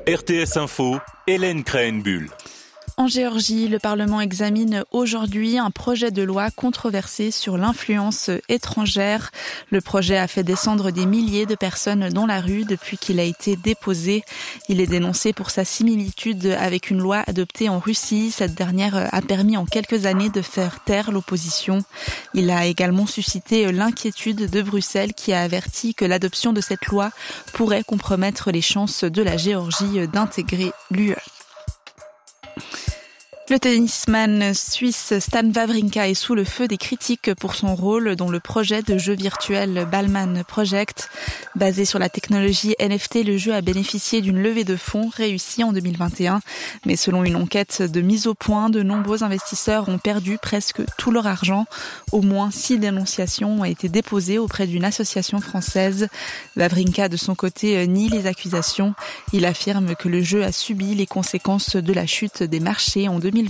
RTS Info, Hélène Krahenbuhl. En Géorgie, le Parlement examine aujourd'hui un projet de loi controversé sur l'influence étrangère. Le projet a fait descendre des milliers de personnes dans la rue depuis qu'il a été déposé. Il est dénoncé pour sa similitude avec une loi adoptée en Russie. Cette dernière a permis en quelques années de faire taire l'opposition. Il a également suscité l'inquiétude de Bruxelles qui a averti que l'adoption de cette loi pourrait compromettre les chances de la Géorgie d'intégrer l'UE. Le tennisman suisse Stan Wawrinka est sous le feu des critiques pour son rôle dans le projet de jeu virtuel Ballman Project. Basé sur la technologie NFT, le jeu a bénéficié d'une levée de fonds réussie en 2021. Mais selon une enquête de mise au point, de nombreux investisseurs ont perdu presque tout leur argent. Au moins 6 dénonciations ont été déposées auprès d'une association française. Wawrinka, de son côté, nie les accusations. Il affirme que le jeu a subi les conséquences de la chute des marchés en 2023.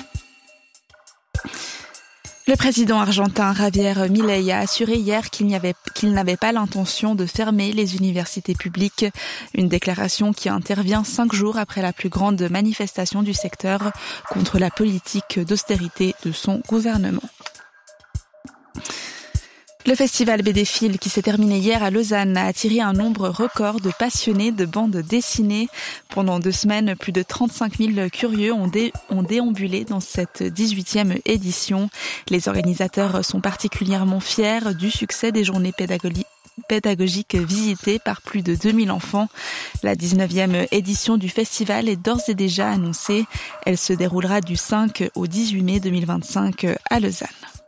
Le président argentin Javier Milei a assuré hier qu'il n'avait pas l'intention de fermer les universités publiques. Une déclaration qui intervient 5 jours après la plus grande manifestation du secteur contre la politique d'austérité de son gouvernement. Le festival BDfil, qui s'est terminé hier à Lausanne, a attiré un nombre record de passionnés de bandes dessinées. Pendant 2 semaines, plus de 35 000 curieux ont déambulé dans cette 18e édition. Les organisateurs sont particulièrement fiers du succès des journées pédagogiques visitées par plus de 2000 enfants. La 19e édition du festival est d'ores et déjà annoncée. Elle se déroulera du 5 au 18 mai 2025 à Lausanne.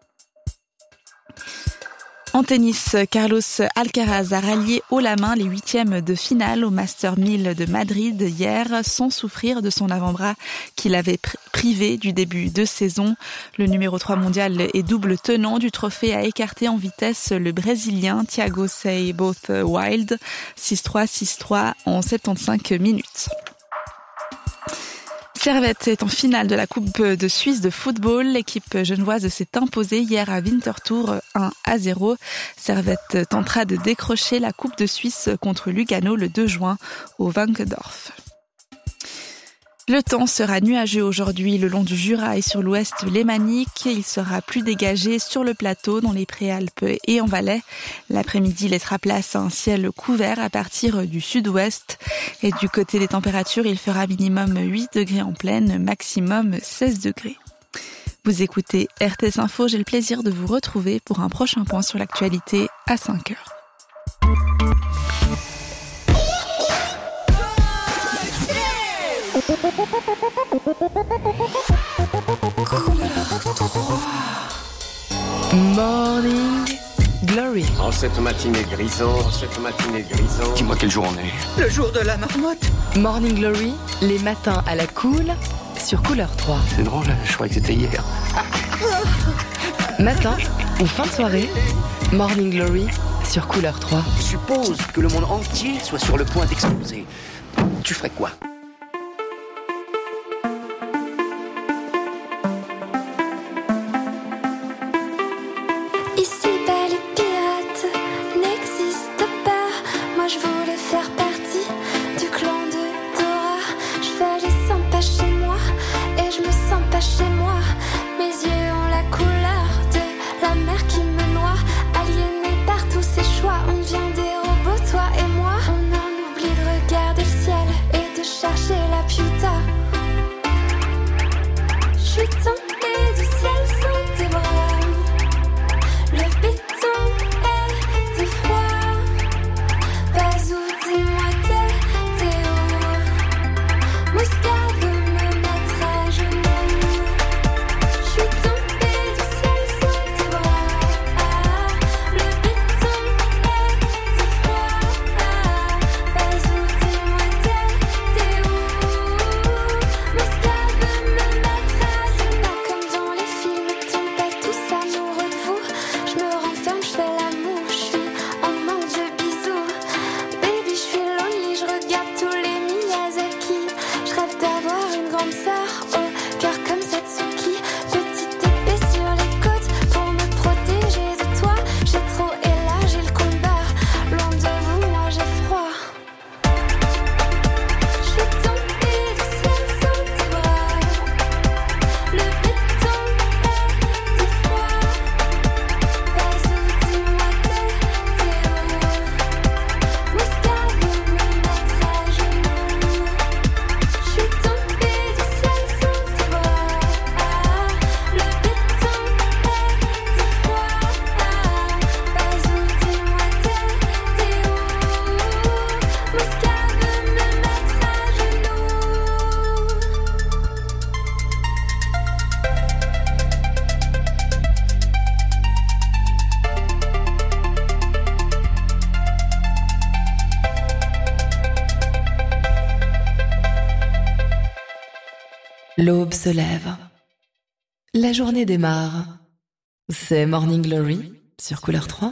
En tennis, Carlos Alcaraz a rallié haut la main les 8e de finale au Master 1000 de Madrid hier sans souffrir de son avant-bras qu'il avait privé du début de saison. Le numéro 3 mondial et double tenant du trophée a écarté en vitesse le Brésilien Thiago Seyboth-Wild 6-3, 6-3 en 75 minutes. Servette est en finale de la Coupe de Suisse de football. L'équipe genevoise s'est imposée hier à Winterthur 1-0. Servette tentera de décrocher la Coupe de Suisse contre Lugano le 2 juin au Wankendorf. Le temps sera nuageux aujourd'hui le long du Jura et sur l'ouest lémanique. Il sera plus dégagé sur le plateau, dans les Préalpes et en Valais. L'après-midi laissera place à un ciel couvert à partir du sud-ouest. Et du côté des températures, il fera minimum 8 degrés en plaine, maximum 16 degrés. Vous écoutez RTS Info, j'ai le plaisir de vous retrouver pour un prochain point sur l'actualité à 5 heures. Morning Glory. En cette matinée grisante, Dis-moi quel jour on est. Le jour de la marmotte. Morning Glory, les matins à la cool sur Couleur 3. C'est drôle, je croyais que c'était hier. Matin ou fin de soirée, Morning Glory sur Couleur 3. Suppose que le monde entier soit sur le point d'exploser. Tu ferais quoi ? L'aube se lève. La journée démarre. C'est Morning Glory sur Couleur 3.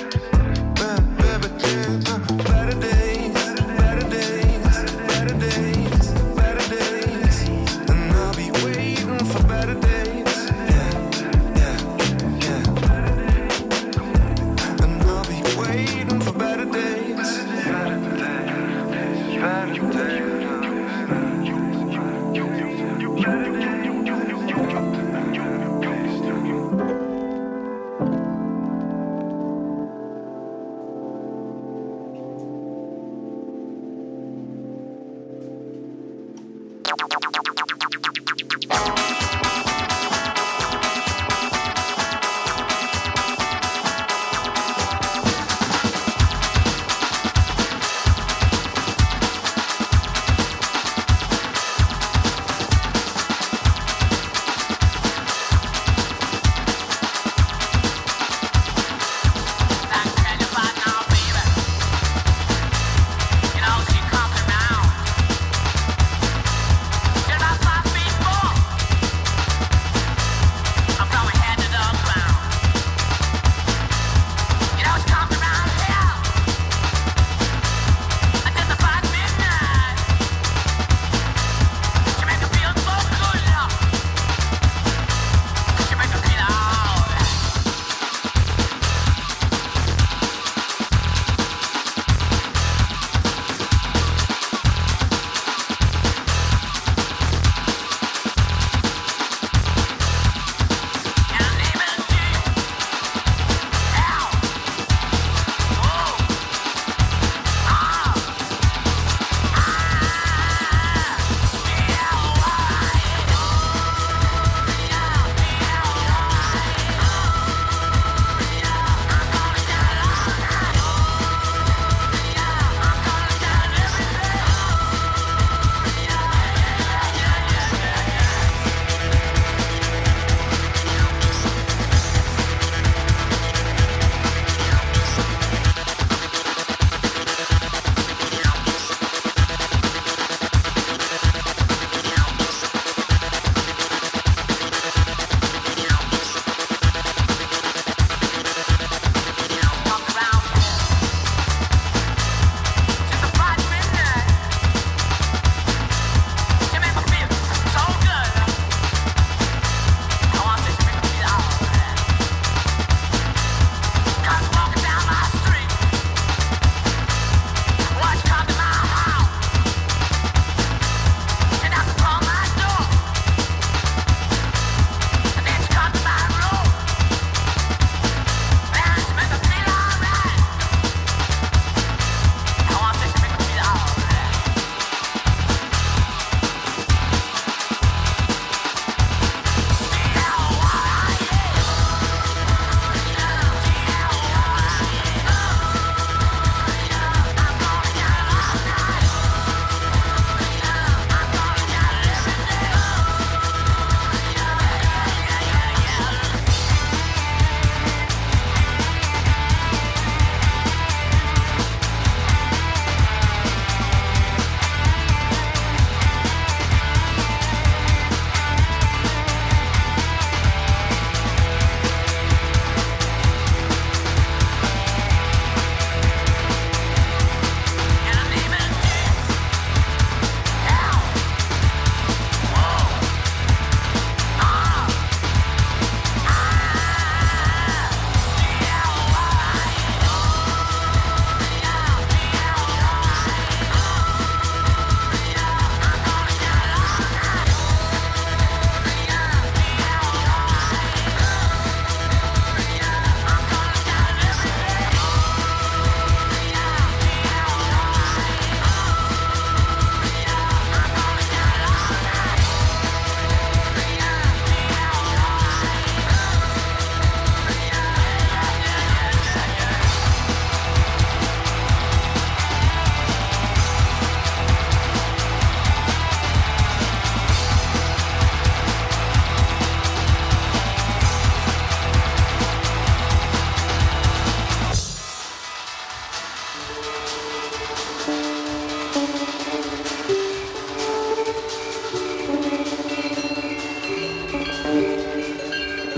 Better days.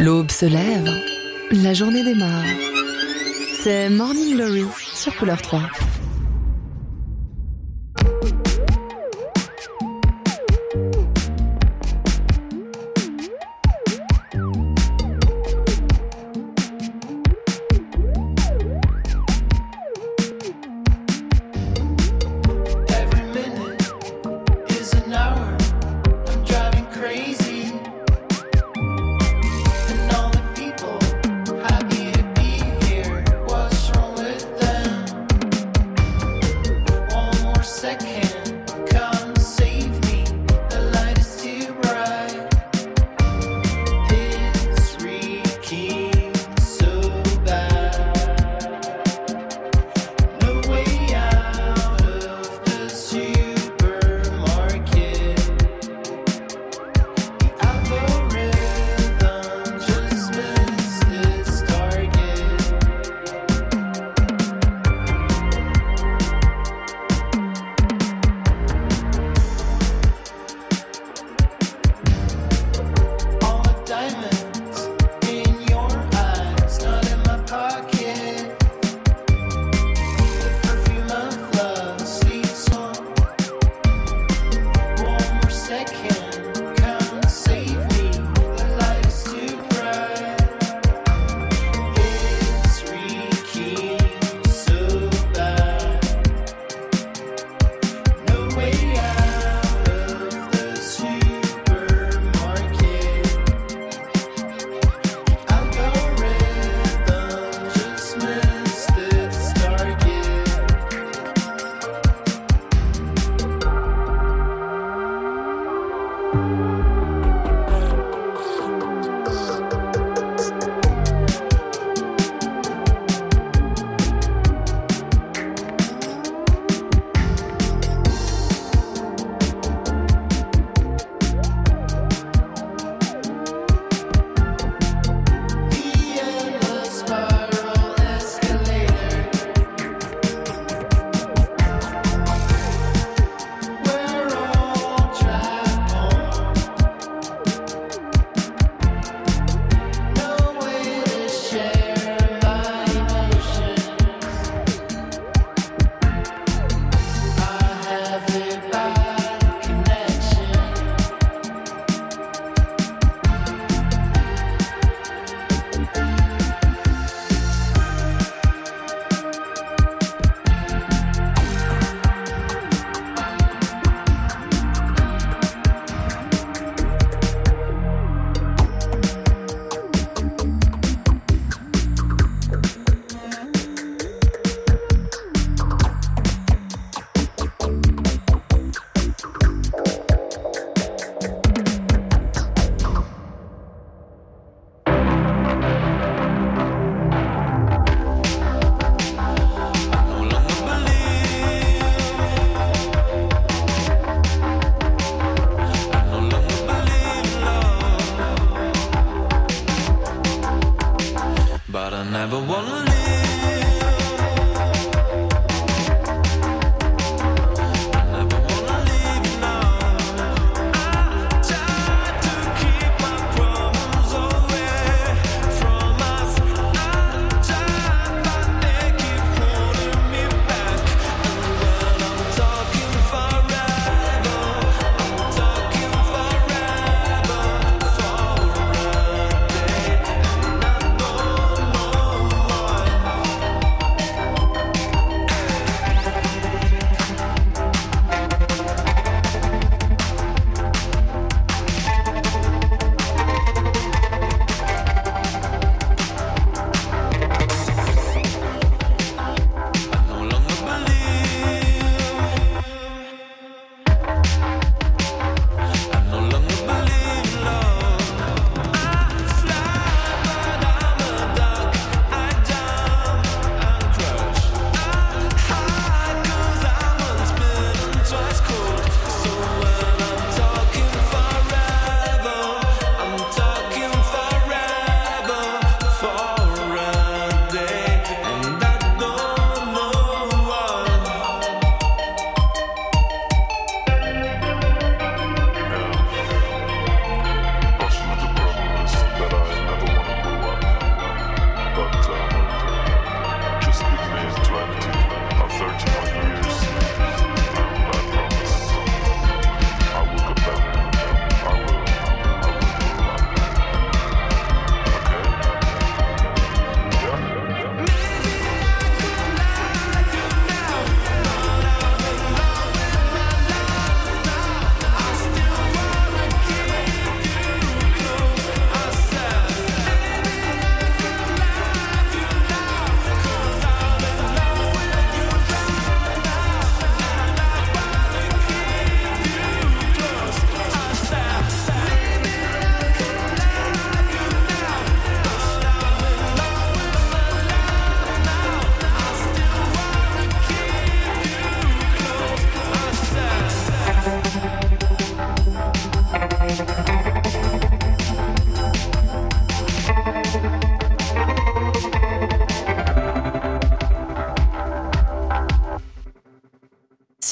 L'aube se lève, la journée démarre. C'est Morning Glory sur Couleur 3.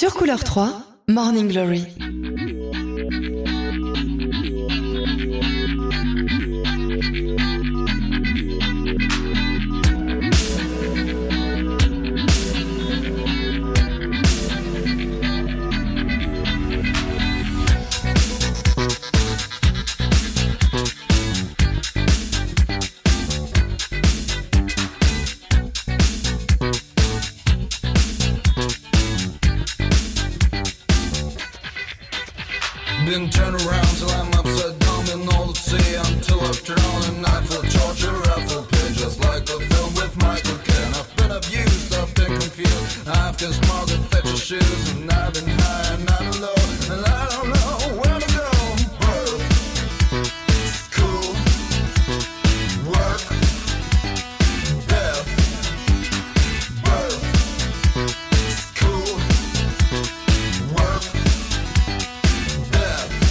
Sur Couleur 3, Morning Glory. Been turned around till I'm upside down in all the sea until I've drowned and I feel torture, I feel pain just like the film with Michael Caine. I've been abused, I've been confused, I've been smart and fetch your shoes, and I've been high and I'm low, and I don't know where to go. Birth, cool, work, death. Birth, cool, work, death.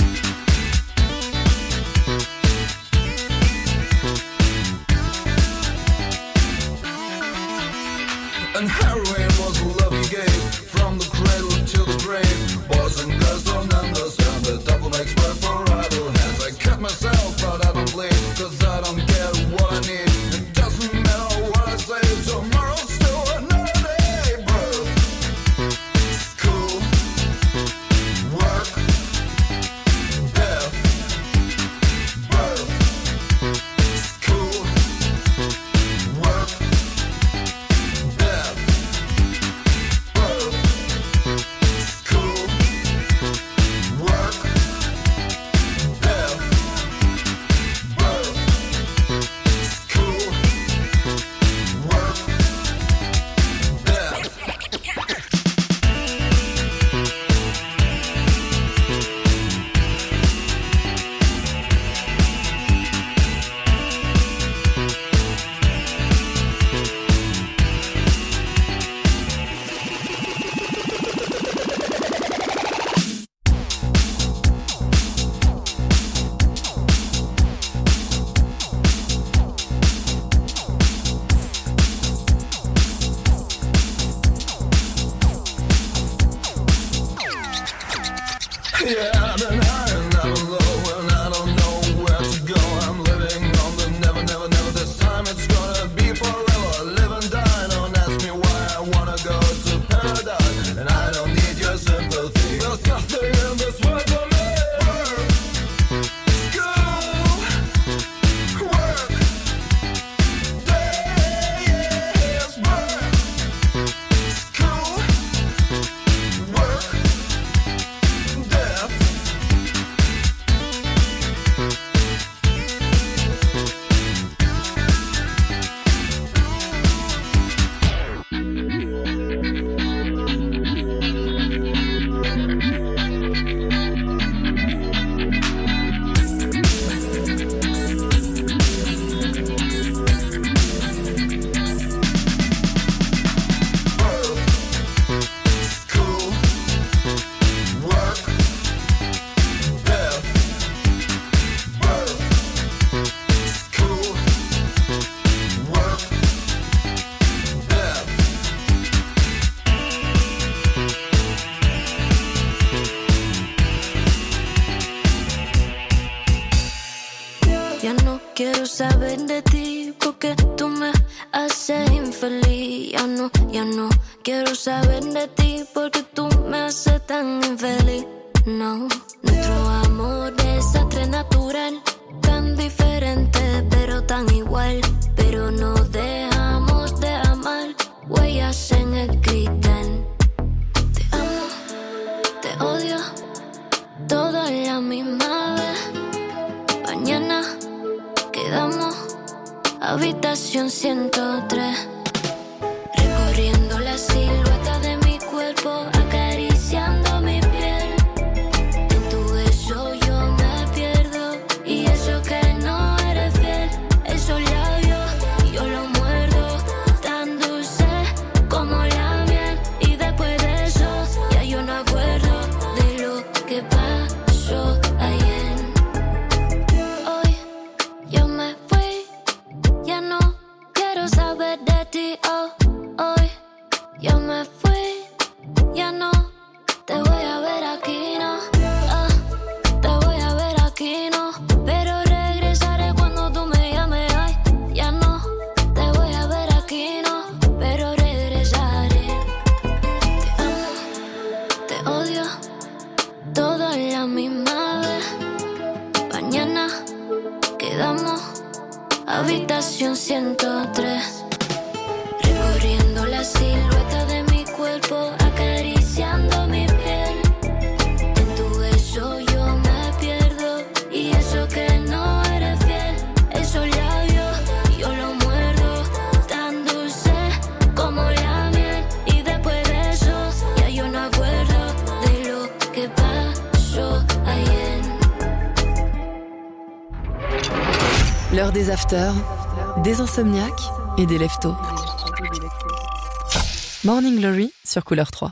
And heroin was the love you gave, from the cradle to the grave. Boys and girls don't understand, the devil makes work for idle hands. I cut myself, but I don't bleed, cause I don't get what I need. It doesn't matter what I say, tomorrow's still another day. Birth, cool, work, death. Birth, cool, work, death. Birth, cool, work, death. Birth, cool, work, death. Yeah, I've been high and I've been low and I don't know where to go. I'm living on the never, never, never. This time it's gonna be forever. Live and die, don't ask me why I wanna go to paradise. And I don't need your sympathy. There's nothing in this world for me. Work, school, work, days, work, school, work, death. Ya no quiero saber de ti porque tú me haces infeliz. Ya no quiero saber de ti porque tú me haces tan infeliz. No, nuestro amor es desastre natural, tan diferente pero tan igual. Pero no dejamos de amar, huellas en el cristal. Te amo, te odio, todo a la misma vez. Mañana quedamos, habitación 103. Recorriendo la silueta de mi cuerpo, acariciando mi piel. En tu beso yo me pierdo, y eso que no eres fiel. Esos labios yo los muerdo, tan dulce como la miel. Y después de eso ya yo no acuerdo de lo que pasó ayer. Hoy yo me fui, ya no quiero saber de ti. Oh, hoy yo me fui, ya des afters, des insomniaques et des leftos. Morning Glory sur Couleur 3.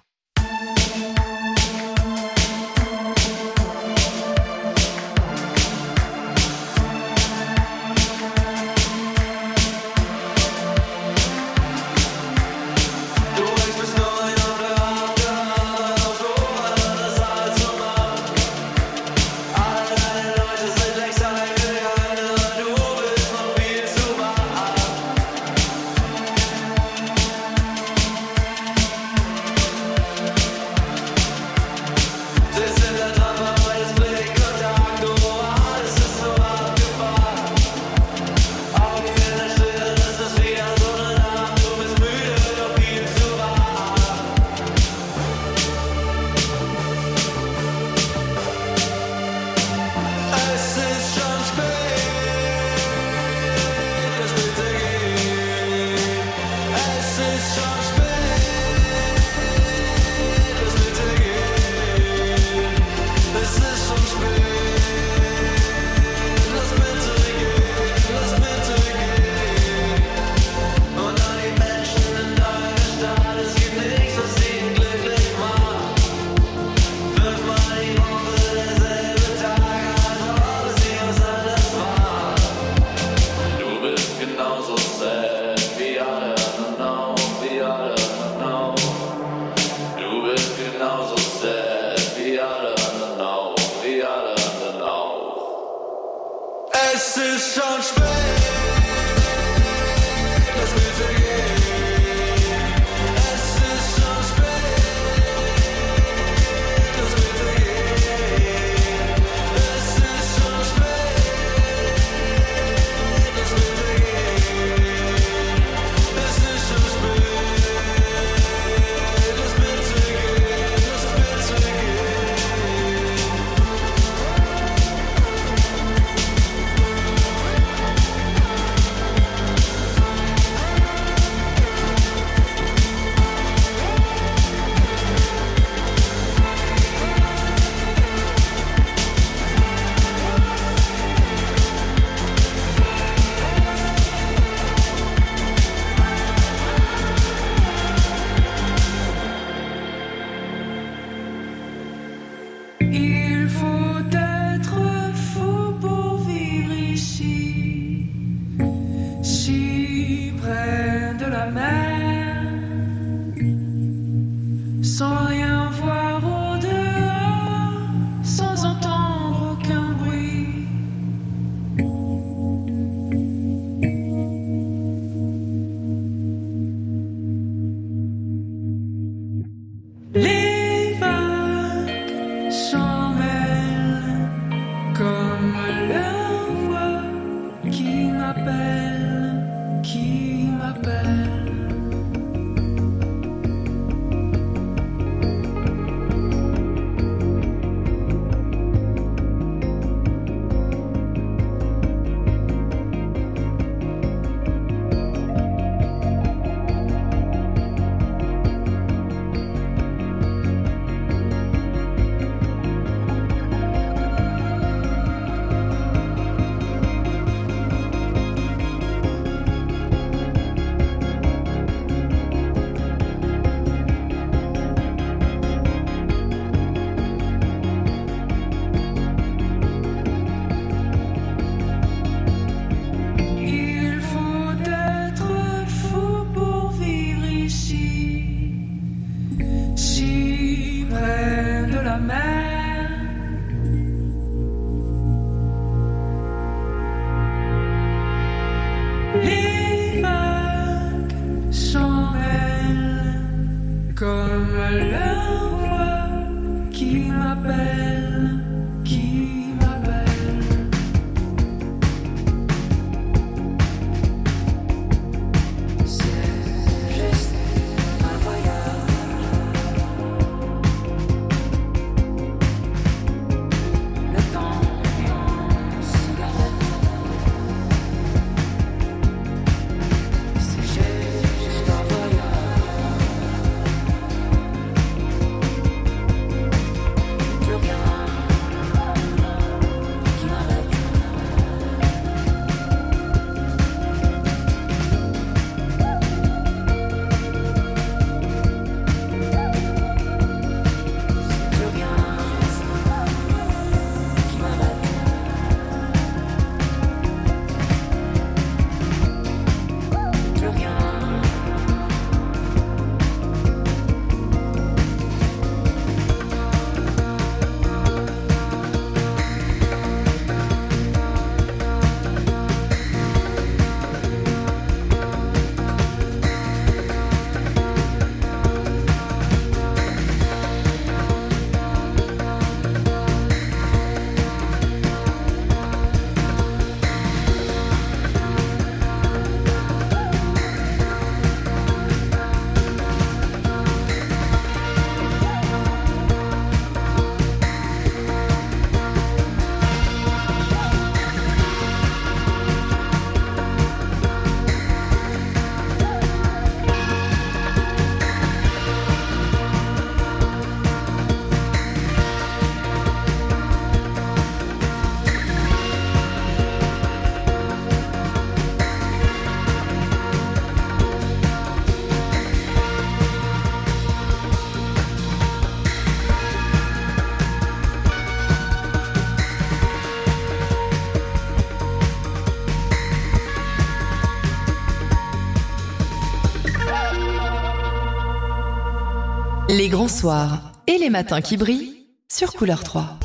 Les grands soirs et les matins qui brillent sur Couleur 3.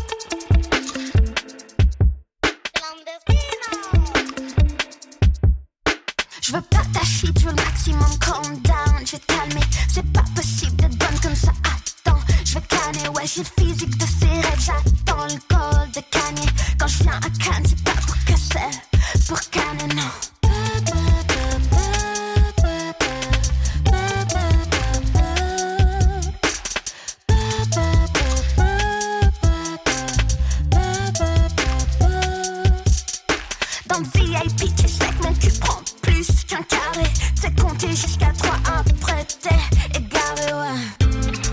Je veux pas ta shit, je veux le maximum, calm down. Je vais te calmer, c'est pas possible d'être bonne comme ça. Attends, je vais canner, ouais, j'ai le physique de ses rêves. J'attends le col de Kanye. Quand je viens à Cannes, c'est pas pour casser, pour canner, non. Dans le VIP, tu sais que mon cul prend plus qu'un carré. C'est compter jusqu'à 3, après t'es égaré, ouais.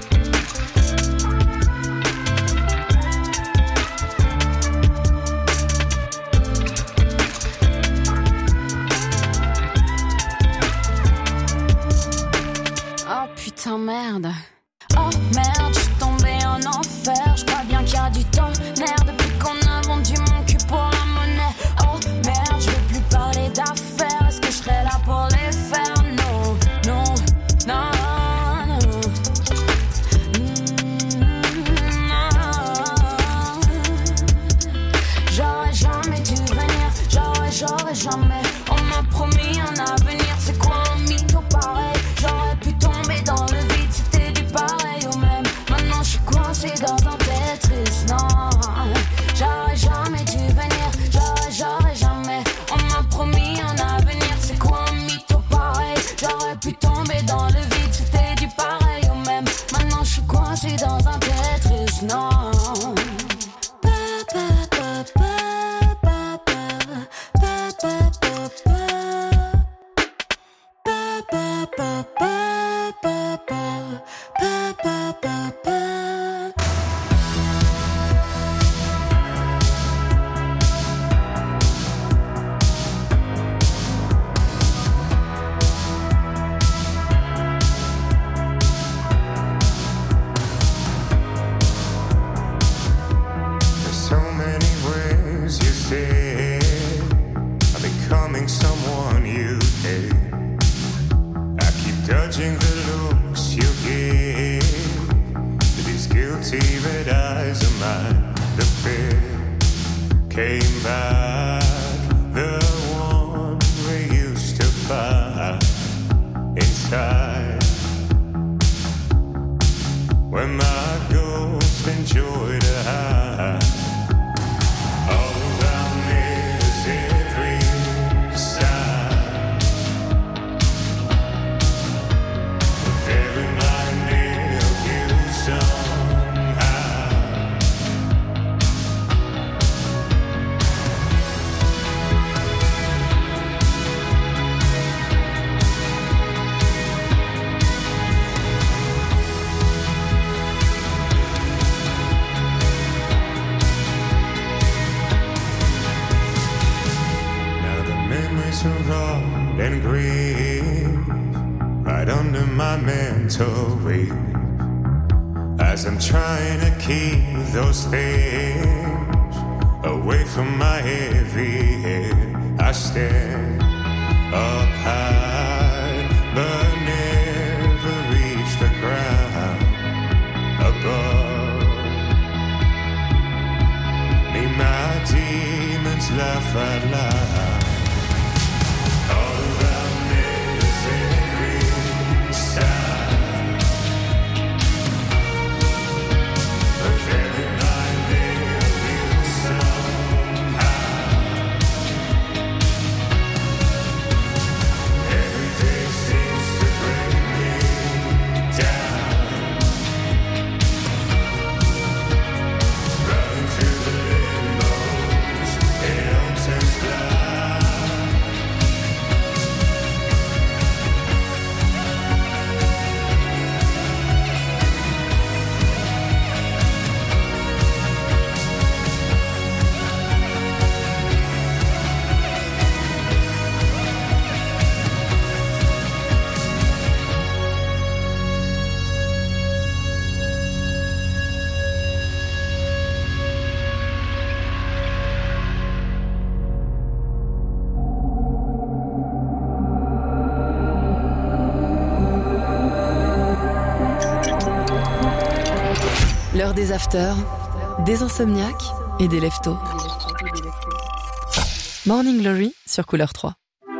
Oh putain merde. Oh merde, je suis tombée en enfer. Je crois bien qu'il y a du tonnerre depuis qu'on a vendu mon cul pour la monnaie. Oh merde, je veux plus parler d'affaires. Est-ce que je serai là pour les faire? Non, non, non, non. J'aurais jamais dû venir. J'aurais jamais. On m'a promis un avenir. C'est quoi un mytho pareil? J'aurais pu tomber dans le vide. C'était du pareil au même. Maintenant je suis coincé dans un Tetris. Non, j'aurais jamais dû venir. J'aurais jamais. On m'a promis un avenir. C'est quoi un mytho pareil? J'aurais pu tomber dans le vide. C'était du pareil au même. Maintenant je suis coincé dans un Tetris. Non. As I'm trying to keep those things away from my heavy head, I stand up high, but never reach the ground above me. My demons laugh out loud. All around me is every sound. Every L'heure des afters, des insomniaques et des leftos. Morning Glory sur Couleur 3.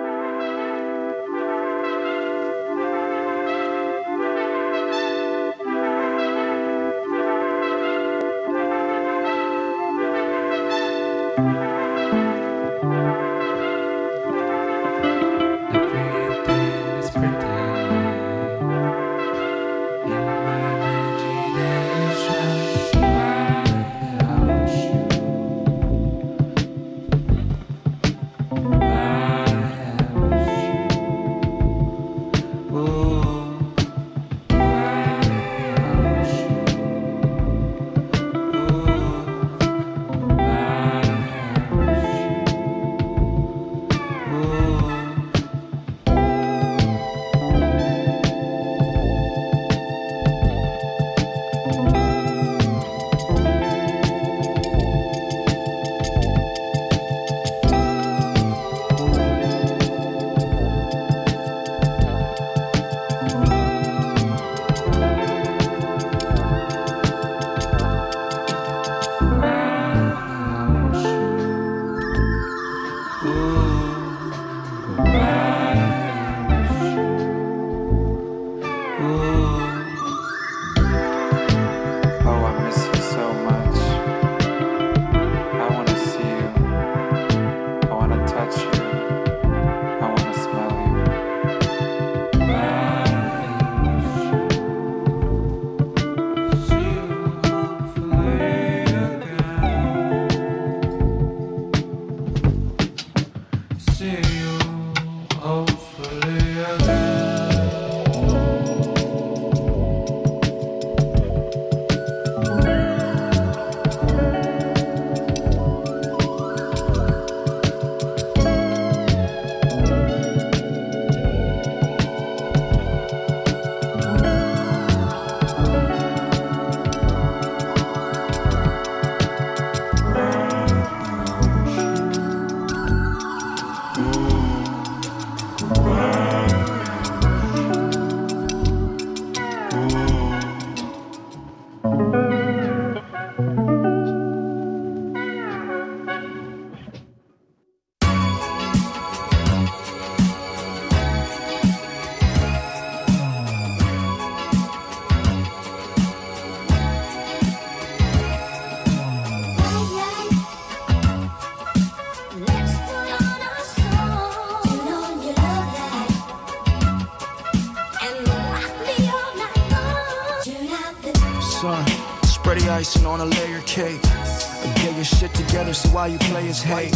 Icing on a layer cake. Get your shit together, see why you players hate.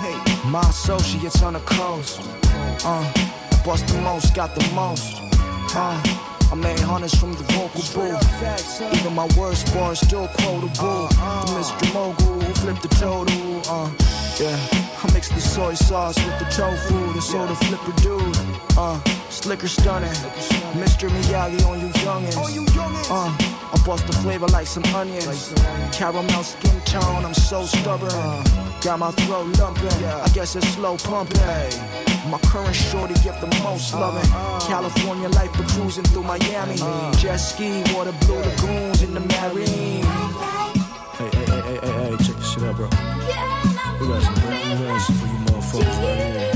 My associates on the coast. Bust the most, got the most. I made hundreds from the vocal booth. Even my worst bars still quotable. The Mr. Mogul who flipped the total. Yeah, I mixed the soy sauce with the tofu. The soda flipper dude. Slicker stunning. Mr. Miyagi on you youngins. I bust the flavor like some onions. Caramel skin tone, I'm so stubborn. Got my throat lumping, I guess it's slow pumping. My current shorty get the most loving. California life for cruising through Miami. Jet ski, water blue lagoons in the marine. Hey, check this shit out, bro. We got some brand new answers for you motherfuckers right here.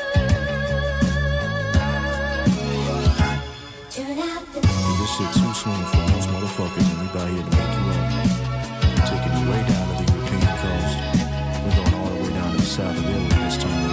This shit too soon for most motherfuckers, and we about here to make you up. Taking you way down to the European coast. We're going all the way down to the south of Italy this time.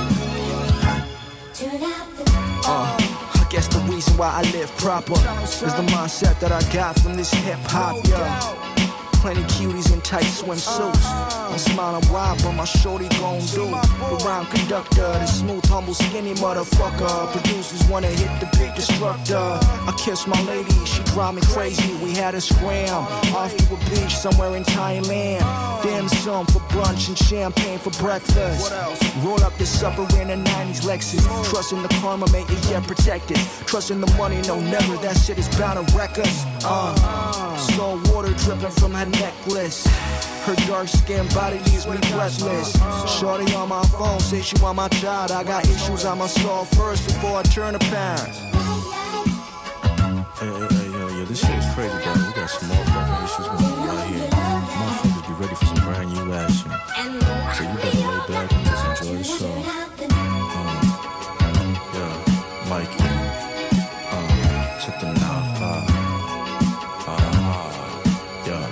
I guess the reason why I live proper is the mindset that I got from this hip hop, yo. Plenty cuties in tight swimsuits. I'm smiling wide, but my shorty gon' do. The rhyme conductor, the smooth, humble, skinny motherfucker. Producers wanna hit the big destructor. I kiss my lady, she drive me crazy. We had a scram off to a beach somewhere in Thailand. Dim sum for brunch and champagne for breakfast. Roll up this supper in a 90s Lexus. Trusting the karma, make it get protected. Trusting the money, no never, that shit is bound to wreck us. Salt water dripping from her necklace. Her dark skin body leaves me breathless. Shorty on my phone say she want my child. I got issues I must solve first before I turn to parents. Hey, this shit is crazy, bro. We got some motherfucking issues going on right here. took the 9-5. Yeah.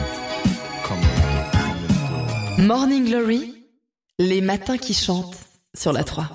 Coming through. Morning Glory, les matins qui chantent sur la 3.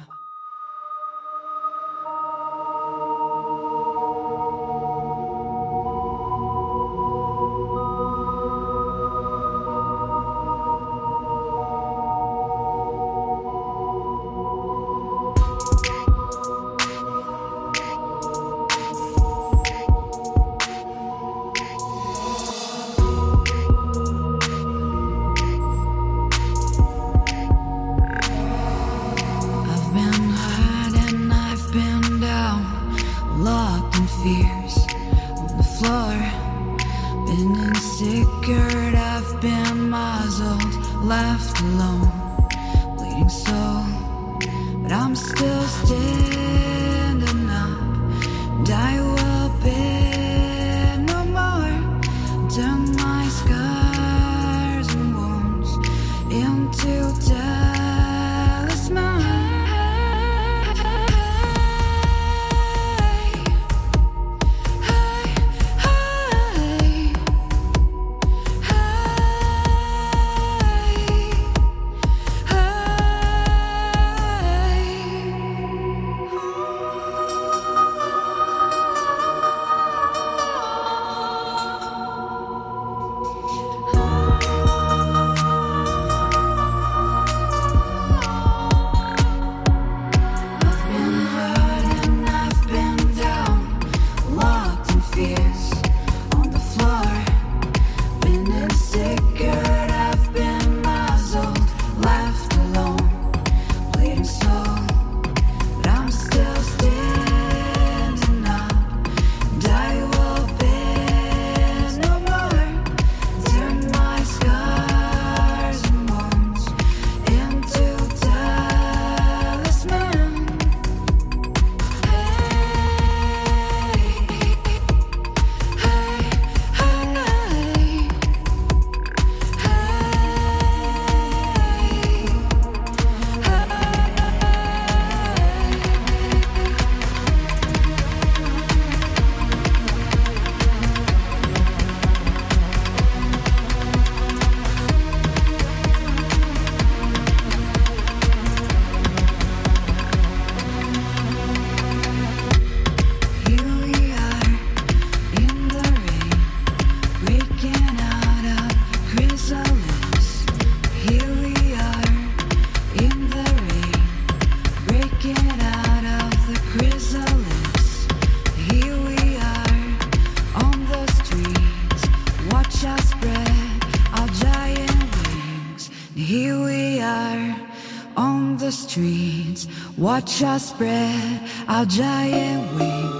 Watch us spread our giant wings.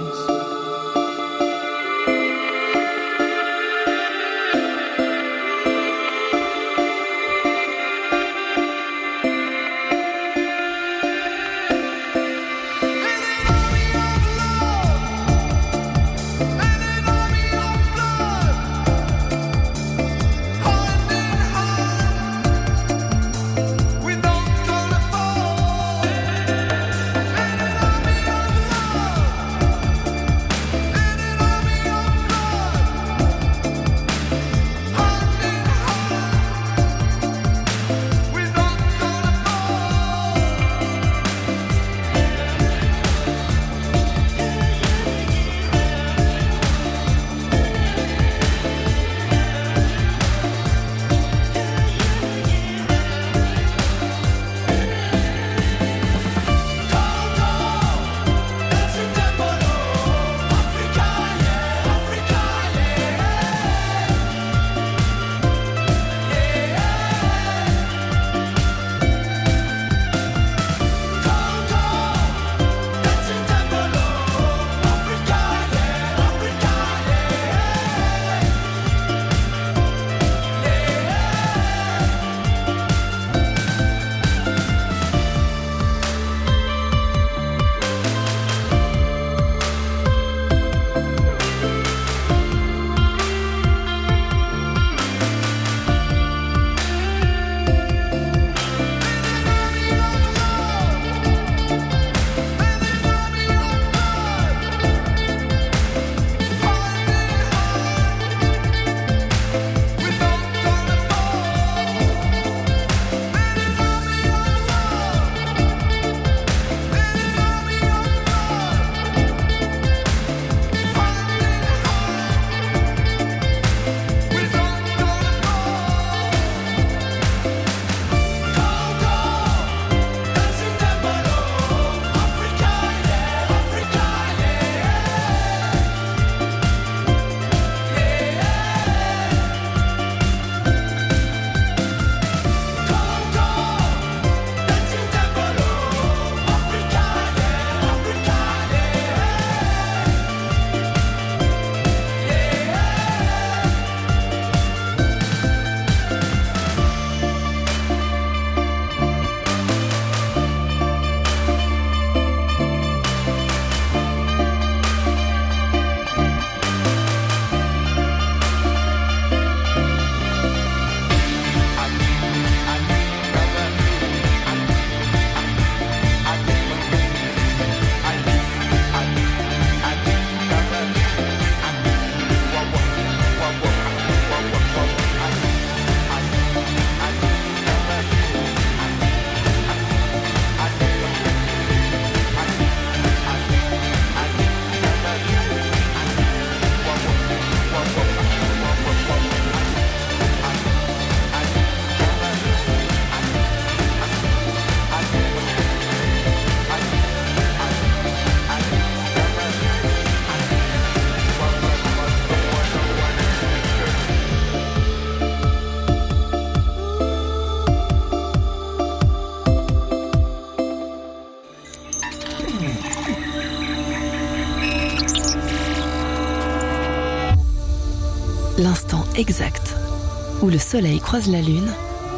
L'instant exact où le soleil croise la lune,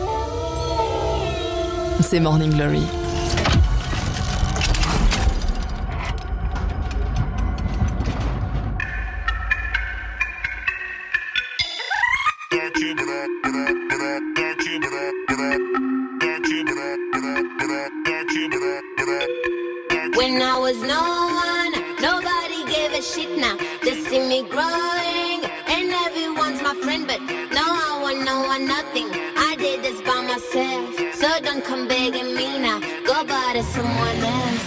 c'est Morning Glory. When I was no one, nobody gave a shit now. They see me growing, and everyone's my friend, but no one, nothing. I did this by myself, so don't come begging me now. Go bother someone else.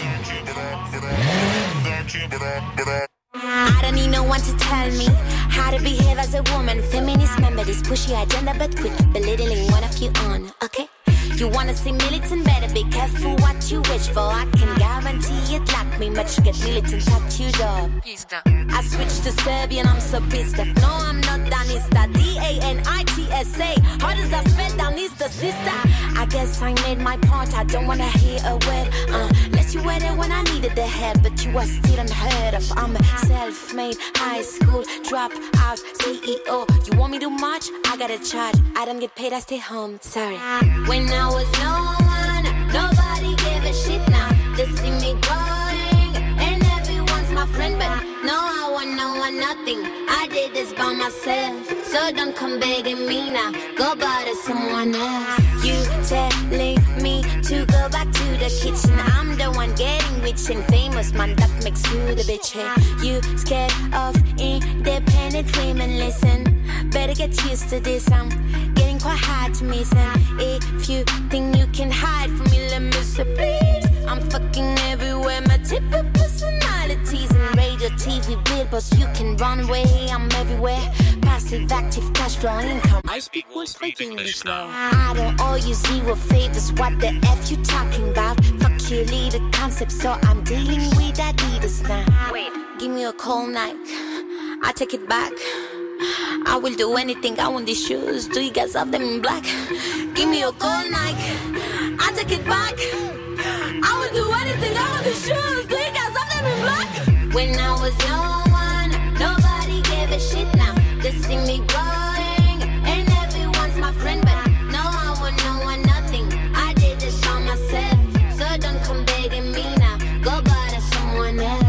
I don't need no one to tell me how to behave as a woman. Feminist member this pushy agenda, but quit belittling one of you on, okay? You wanna see militant, better be careful what you wish for. I can guarantee it like me much get militant tattooed up. I switched to Serbian, I'm so pissed off. No, I'm not Danista, D-A-N-I-T-S-A. How does that spell Danista, sister? I guess I made my point, I don't wanna hear a word. Let you were there when I needed the help, but you were still unheard of. I'm a self-made, high school, drop out, CEO. You want me to march? I gotta charge. I don't get paid, I stay home, sorry. When I was no one, nobody gave a shit now. They see me growing, and everyone's my friend, but no one, nothing. I did this by myself, so don't come begging me now. Go bother someone else. You telling me to go back to the kitchen. I'm the one getting rich and famous, man, that makes you the bitch. Hey, you scared of independent women, listen. Better get used to this, I'm getting quite hard to miss. And if you think you can hide from me, let me say please. I'm fucking everywhere, my typical personalities and radio, TV, billboards. You can run away, I'm everywhere. Passive, active, cash flow, income. I speak English now. I don't owe you zero favors. What the F you talking about? Fuck you, lead a concept, so I'm dealing with Adidas now. Wait, give me a cold night, I take it back. I will do anything, I want these shoes. Do you guys have them in black? Give me a cold night, I take it back. I will do anything, I want these shoes. Do you guys have them in black? When I was no one, nobody gave a shit now. They see me growing, and everyone's my friend, but no one, nothing. I did this by myself, so don't come begging me now. Go bother someone else.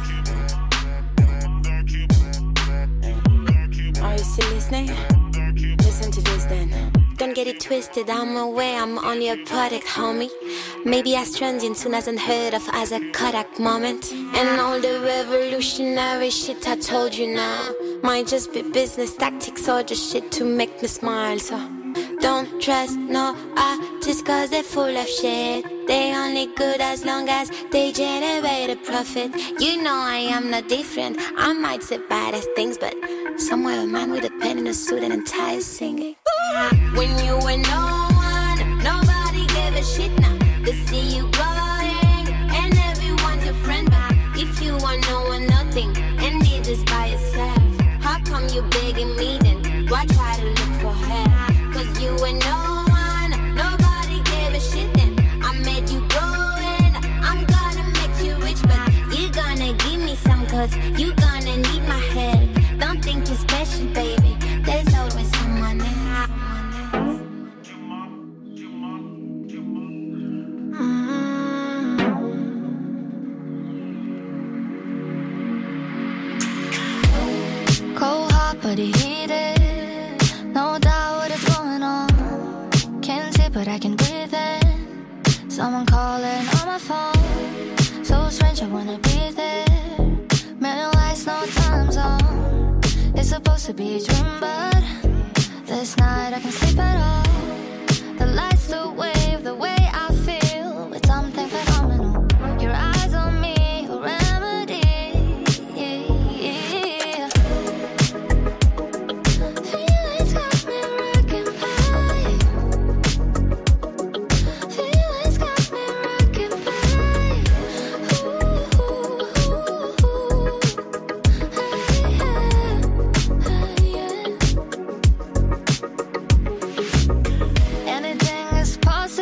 Are you still listening? Listen to this then. Don't get it twisted, I'm aware I'm only a product, homie. Maybe as transient soon as unheard of as a Kodak moment. And all the revolutionary shit I told you now might just be business tactics or just shit to make me smile. So don't trust no artists cause they're full of shit. They only good as long as they generate a profit. You know I am not different, I might say baddest things, but somewhere a man with a pen in a suit and a tie is singing. When you were no one, nobody gave a shit now. They see you growing, and everyone's your friend, but if you want no one, nothing, and did this by yourself, how come you begging me then? Why try to look for help? Cause you were no one, nobody gave a shit then. I made you growing, I'm gonna make you rich, but you gonna give me some cause you gonna need my help. Don't think you're special, baby, there's always someone else. Cold heart, but it heated. No doubt what is going on. Can't see, but I can breathe in. Someone calling on my phone. So strange, I wanna be there. Million lights, no time zone. It's supposed to be a dream, but this night I can't sleep at all. The lights, the wave, the way I feel. It's something phenomenal. Your eyes on me, a remedy. Feelings got me rocking by. Feelings got me rocking by. Anything is possible.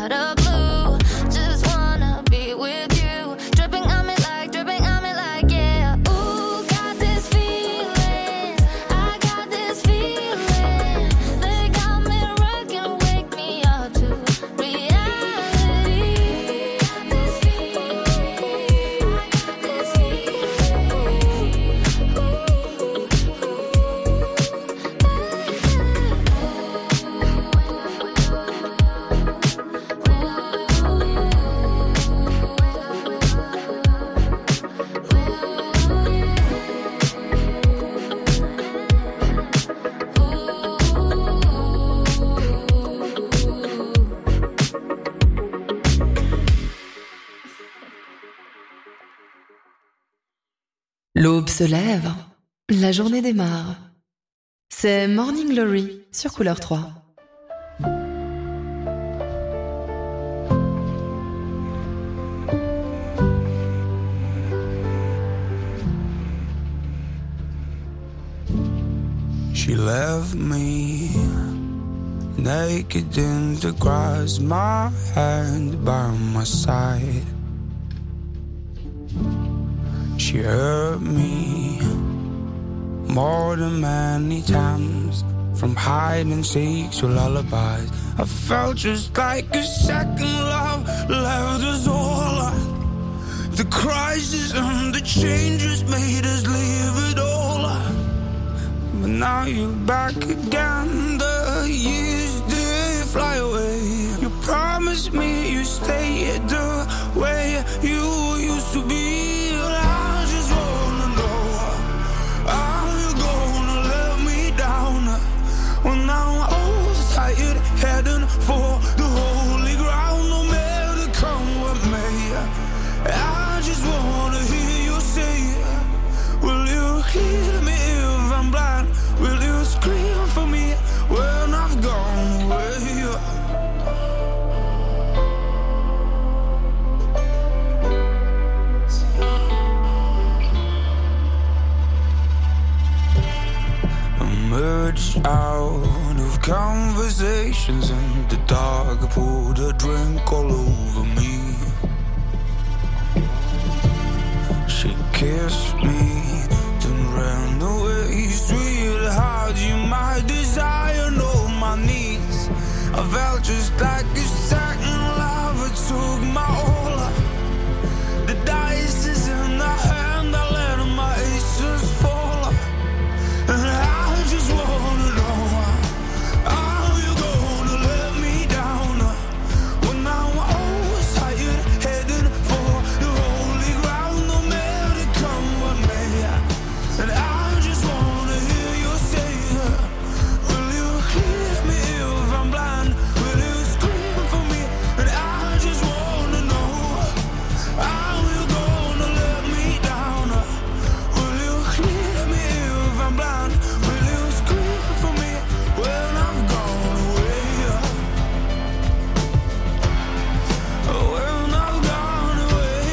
out of blue. Just wanna be with you. Dripping on me like, yeah. Ooh, got this feeling. I got this feeling. They got me rocking, wake me up to reality. This feeling, I got this L'aube se lève, la journée démarre. C'est Morning Glory sur Couleur 3. She left me naked in the grass, my hand by my side. She hurt me more than many times, from hide and seek to lullabies. I felt just like a second love left us all. The crisis and the changes made us leave it all. But now you're back again, the years did fly away. You promised me you'd stay the way you used to be. Heading for the holy ground, no matter come what may. I just wanna hear you say, will you hear me if I'm blind? Will you scream for me when I've gone away? Emerged out of conversations in the dark, I poured a drink all over me. She kissed me, then ran away. Sweetheart, you my desire, know my needs. I felt just like a second love, it took my all. The dice is in the hand, I let my aces fall. And I just wanna know, are you gonna let me down? When I'm always tired, heading for the holy ground, no matter come what may. And I just wanna hear you say, will you hear me if I'm blind? Will you scream for me? And I just wanna know, are you gonna let me down? Will you hear me if I'm blind? Will you scream for me when I've gone away? When I've gone away,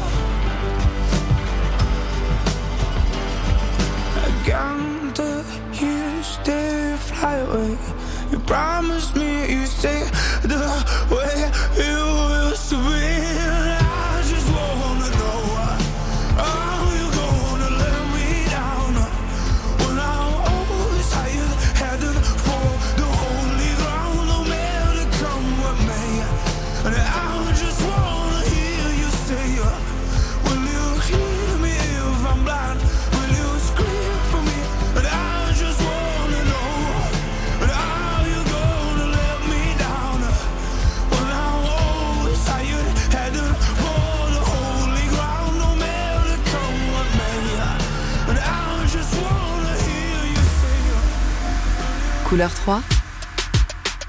again the years they fly away. You promised me you'd stay the way you used to be. I just wanna know, are you gonna let me down? When I'm always tired, headed for the holy ground, no matter come what may. And I just wanna hear you say, will you hear me if I'm blind? Will you scream for me? And I just wanna know, are you gonna let me down? When I'm always tired, headed for the holy ground, no matter come what may. And I just wanna hear you say. Couleur 3